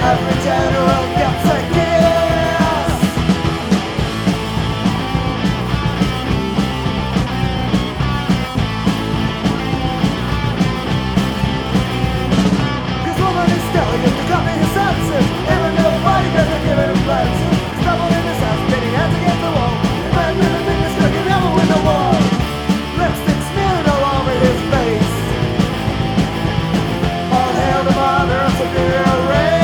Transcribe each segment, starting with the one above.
Every general gets a kiss. 'Cause woman is telling him to come to his senses. Even though body doesn't give him pleasure. Stumbled in his house, getting hands against the wall. Man with a finger stuck in never win the war. Lipstick smeared all over his face. All hail the mother of superior race.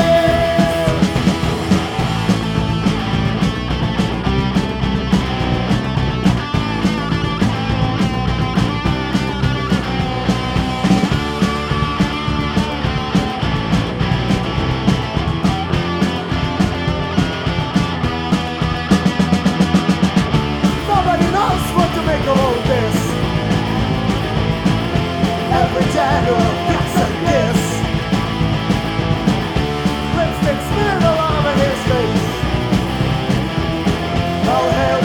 Nobody knows what to make of all this. Every general gets a kiss. Lipstick smeared all over his face. All hail